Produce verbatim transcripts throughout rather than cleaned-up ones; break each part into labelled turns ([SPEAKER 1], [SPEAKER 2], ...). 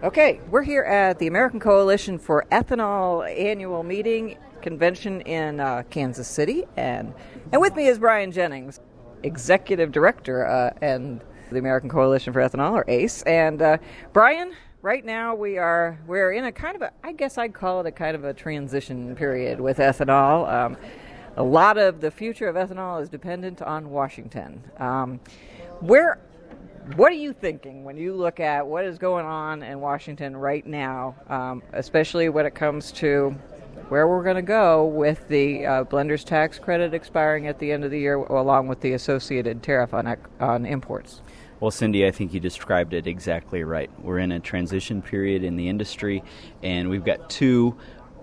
[SPEAKER 1] Okay, we're here at the American Coalition for Ethanol annual meeting convention in uh, Kansas City, and and with me is Brian Jennings, Executive Director uh, and the American Coalition for Ethanol, or ACE. And uh, Brian, right now we are we're in a kind of a, I guess I'd call it a kind of a transition period with ethanol. Um, a lot of the future of ethanol is dependent on Washington. Um, where What are you thinking when you look at what is going on in Washington right now, um, especially when it comes to where we're going to go with the uh, blender's tax credit expiring at the end of the year, along with the associated tariff on on imports?
[SPEAKER 2] Well, Cindy, I think you described it exactly right. We're in a transition period in the industry, and we've got two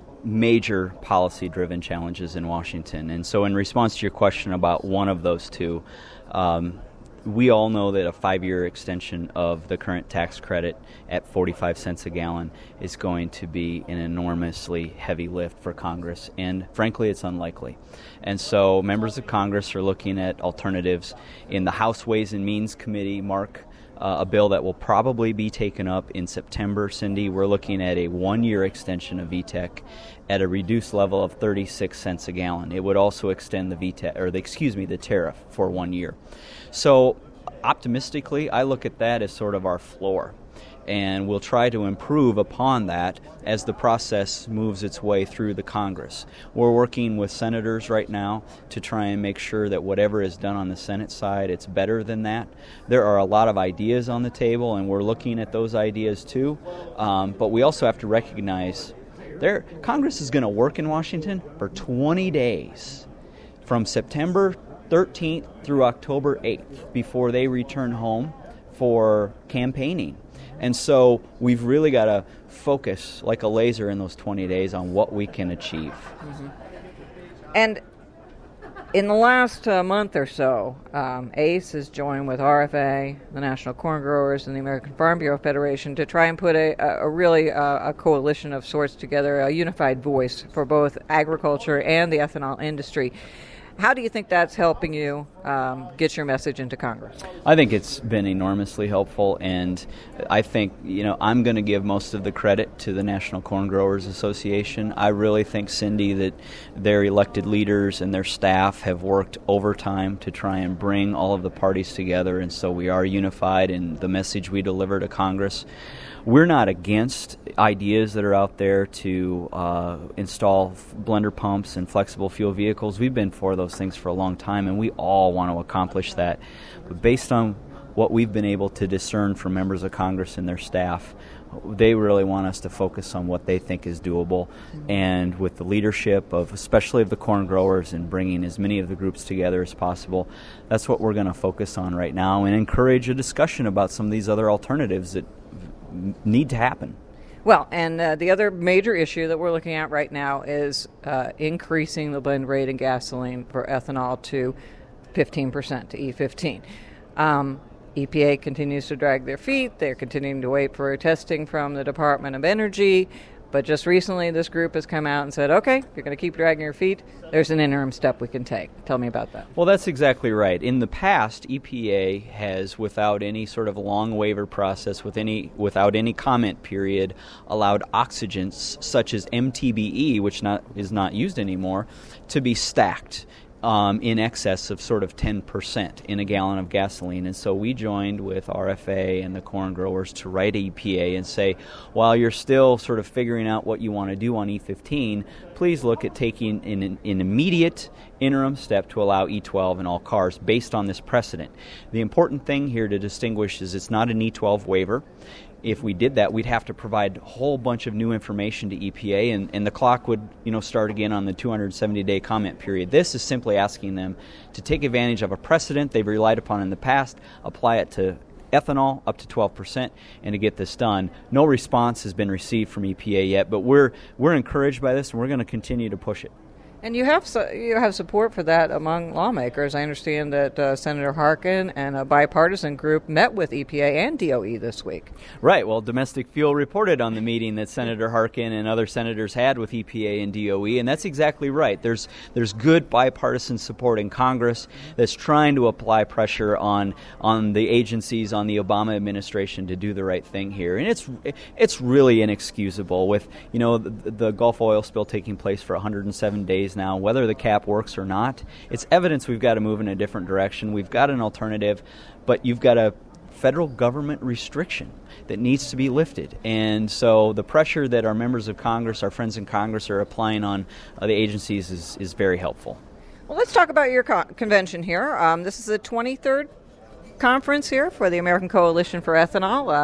[SPEAKER 2] major policy-driven challenges in Washington. And so in response to your question about one of those two, um, we all know that a five-year extension of the current tax credit at forty-five cents a gallon is going to be an enormously heavy lift for Congress, and frankly, it's unlikely. And so members of Congress are looking at alternatives. In the House Ways and Means Committee, Mark, uh, a bill that will probably be taken up in September, Cindy, we're looking at a one-year extension of V TEC at a reduced level of thirty-six cents a gallon. It would also extend the V TEC, or the, excuse me, the tariff for one year. So optimistically, I look at that as sort of our floor, and we'll try to improve upon that as the process moves its way through the Congress. We're working with senators right now to try and make sure that whatever is done on the Senate side, it's better than that. There are a lot of ideas on the table, and we're looking at those ideas too, um, but we also have to recognize there Congress is going to work in Washington for twenty days from September thirteenth through October eighth before they return home for campaigning. And so we've really got to focus like a laser in those twenty days on what we can achieve.
[SPEAKER 1] Mm-hmm. And in the last uh, month or so, um, ACE has joined with R F A, the National Corn Growers, and the American Farm Bureau Federation to try and put a, a, a really uh, a coalition of sorts together, a unified voice for both agriculture and the ethanol industry. How do you think that's helping you um, get your message into Congress?
[SPEAKER 2] I think it's been enormously helpful, and I think, you know, I'm going to give most of the credit to the National Corn Growers Association. I really think, Cindy, that their elected leaders and their staff have worked overtime to try and bring all of the parties together, and so we are unified in the message we deliver to Congress. We're not against ideas that are out there to uh, install blender pumps and flexible fuel vehicles. We've been for those things for a long time, and we all want to accomplish that. But based on what we've been able to discern from members of Congress and their staff, they really want us to focus on what they think is doable. And with the leadership of, especially of the corn growers, and bringing as many of the groups together as possible, that's what we're going to focus on right now, and encourage a discussion about some of these other alternatives that need to happen.
[SPEAKER 1] Well, and uh, the other major issue that we're looking at right now is uh, increasing the blend rate in gasoline for ethanol to fifteen percent, to E fifteen. Um, E P A continues to drag their feet. They're continuing to wait for testing from the Department of Energy. But just recently, this group has come out and said, okay, if you're going to keep dragging your feet, there's an interim step we can take. Tell me about that.
[SPEAKER 2] Well, that's exactly right. In the past, E P A has, without any sort of long waiver process, with any without any comment period, allowed oxygens such as M T B E, which not is not used anymore, to be stacked Um, in excess of sort of ten percent in a gallon of gasoline. And so we joined with R F A and the corn growers to write E P A and say, while you're still sort of figuring out what you want to do on E fifteen, please look at taking an, an immediate interim step to allow E twelve in all cars based on this precedent. The important thing here to distinguish is it's not an E twelve waiver. If we did that, we'd have to provide a whole bunch of new information to E P A, and, and the clock would, you know, start again on the two hundred seventy day comment period. This is simply asking them to take advantage of a precedent they've relied upon in the past, apply it to ethanol up to twelve percent, and to get this done. No response has been received from E P A yet, but we're we're encouraged by this, and we're going to continue to push it.
[SPEAKER 1] And you have su- you have support for that among lawmakers. I understand that uh, Senator Harkin and a bipartisan group met with E P A and D O E this week.
[SPEAKER 2] Right. Well, Domestic Fuel reported on the meeting that Senator Harkin and other senators had with E P A and D O E, and that's exactly right. There's there's good bipartisan support in Congress that's trying to apply pressure on on the agencies, on the Obama administration to do the right thing here, and it's it's really inexcusable with you know the, the Gulf oil spill taking place for one hundred seven days now, whether the cap works or not. It's evidence we've got to move in a different direction. We've got an alternative, but you've got a federal government restriction that needs to be lifted. And so the pressure that our members of Congress, our friends in Congress, are applying on uh, the agencies is, is very helpful.
[SPEAKER 1] Well, let's talk about your co- convention here. Um, this is the twenty-third conference here for the American Coalition for Ethanol. Uh,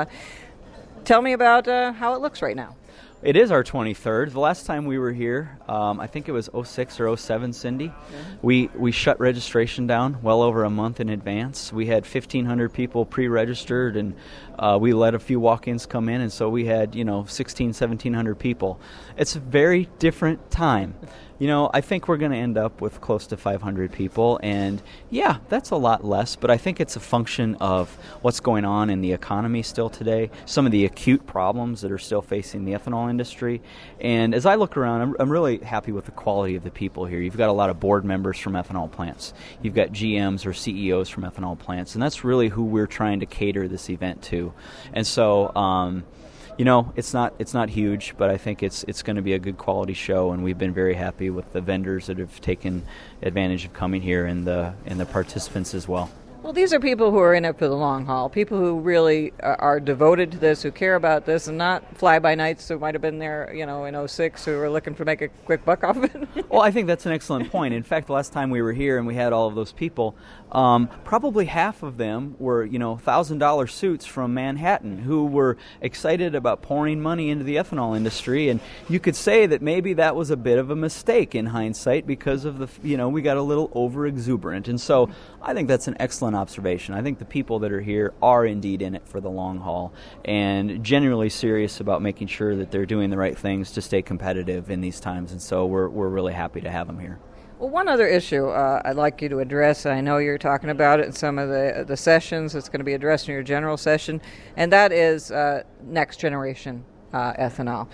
[SPEAKER 1] tell me about uh, how it looks right now.
[SPEAKER 2] It is our twenty-third. The last time we were here, um, I think it was oh six or oh seven, Cindy. Mm-hmm. We we shut registration down well over a month in advance. We had fifteen hundred people pre-registered, and uh, we let a few walk-ins come in, and so we had, you know, sixteen, seventeen hundred people. It's a very different time. You know, I think we're going to end up with close to five hundred people, and yeah, that's a lot less, but I think it's a function of what's going on in the economy still today, some of the acute problems that are still facing the ethanol industry, and as I look around, I'm, I'm really happy with the quality of the people here. You've got a lot of board members from ethanol plants. You've got G Ms or C E Os from ethanol plants, and that's really who we're trying to cater this event to. And so, um, You know, it's not it's not huge, but I think it's it's going to be a good quality show, and we've been very happy with the vendors that have taken advantage of coming here and the and the participants as well.
[SPEAKER 1] Well, these are people who are in it for the long haul, people who really are devoted to this, who care about this, and not fly-by-nights who might have been there, you know, in oh six who were looking to make a quick buck off it.
[SPEAKER 2] Well, I think that's an excellent point. In fact, the last time we were here and we had all of those people, um, probably half of them were, you know, one thousand dollars suits from Manhattan who were excited about pouring money into the ethanol industry, and you could say that maybe that was a bit of a mistake in hindsight because of the, you know, we got a little over-exuberant. And so I think that's an excellent observation. I think the people that are here are indeed in it for the long haul and genuinely serious about making sure that they're doing the right things to stay competitive in these times, and so we're we're really happy to have them here.
[SPEAKER 1] Well, one other issue uh, I'd like you to address, I know you're talking about it in some of the the sessions, it's going to be addressed in your general session, and that is uh, next generation uh, ethanol.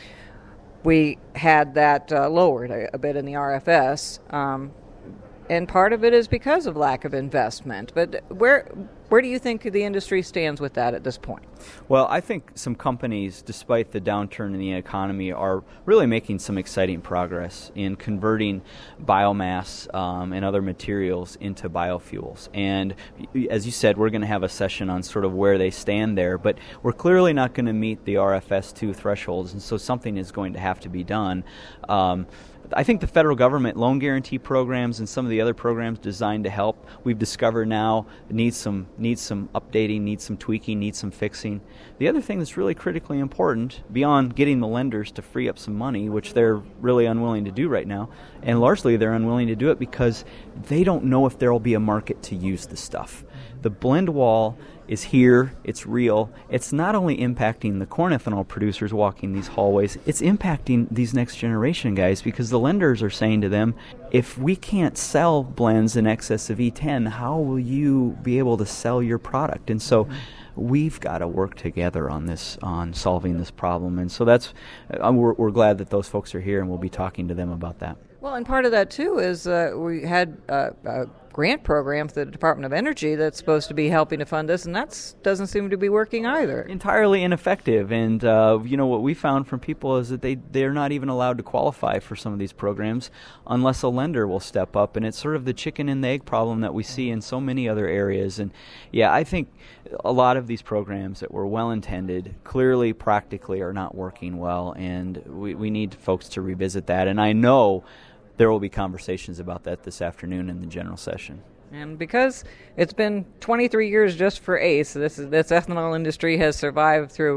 [SPEAKER 1] We had that uh, lowered a, a bit in the R F S, um, and part of it is because of lack of investment. But where where do you think the industry stands with that at this point?
[SPEAKER 2] Well, I think some companies, despite the downturn in the economy, are really making some exciting progress in converting biomass um, and other materials into biofuels. And as you said, we're going to have a session on sort of where they stand there, but we're clearly not going to meet the R F S two thresholds, and so something is going to have to be done. Um, I think the federal government loan guarantee programs and some of the other programs designed to help, we've discovered now needs some needs some updating, needs some tweaking, needs some fixing. The other thing that's really critically important, beyond getting the lenders to free up some money, which they're really unwilling to do right now, and largely they're unwilling to do it because they don't know if there will be a market to use the stuff. The blend wall is here, it's real. It's not only impacting the corn ethanol producers walking these hallways, it's impacting these next generation guys, because the lenders are saying to them, if we can't sell blends in excess of E ten, how will you be able to sell your product? And so we've got to work together on this, on solving this problem. And so that's, uh, we're, we're glad that those folks are here, and we'll be talking to them about that.
[SPEAKER 1] Well, and part of that, too, is uh, we had uh, a grant program for the Department of Energy that's supposed to be helping to fund this, and that doesn't seem to be working either.
[SPEAKER 2] Entirely ineffective. And, uh, you know, what we found from people is that they, they're not even allowed to qualify for some of these programs unless a lender will step up. And it's sort of the chicken and the egg problem that we see in so many other areas. And, yeah, I think a lot of these programs that were well-intended clearly, practically are not working well, and we, we need folks to revisit that. And I know there will be conversations about that this afternoon in the general session.
[SPEAKER 1] And because it's been twenty-three years just for ACE, this is, this ethanol industry has survived through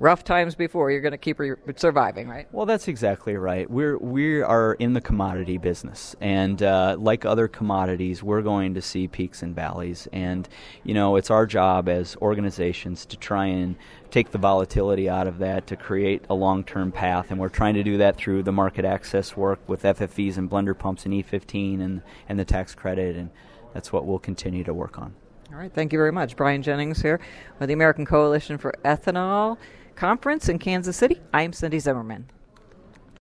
[SPEAKER 1] rough times before, you're going to keep re- surviving, right?
[SPEAKER 2] Well, that's exactly right. We're we are in the commodity business, and uh, like other commodities, we're going to see peaks and valleys. And you know, it's our job as organizations to try and take the volatility out of that to create a long-term path. And we're trying to do that through the market access work with F F Es and blender pumps and E fifteen and and the tax credit, and that's what we'll continue to work on.
[SPEAKER 1] All right, thank you very much. Brian Jennings here with the American Coalition for Ethanol Conference in Kansas City. I'm Cindy Zimmerman.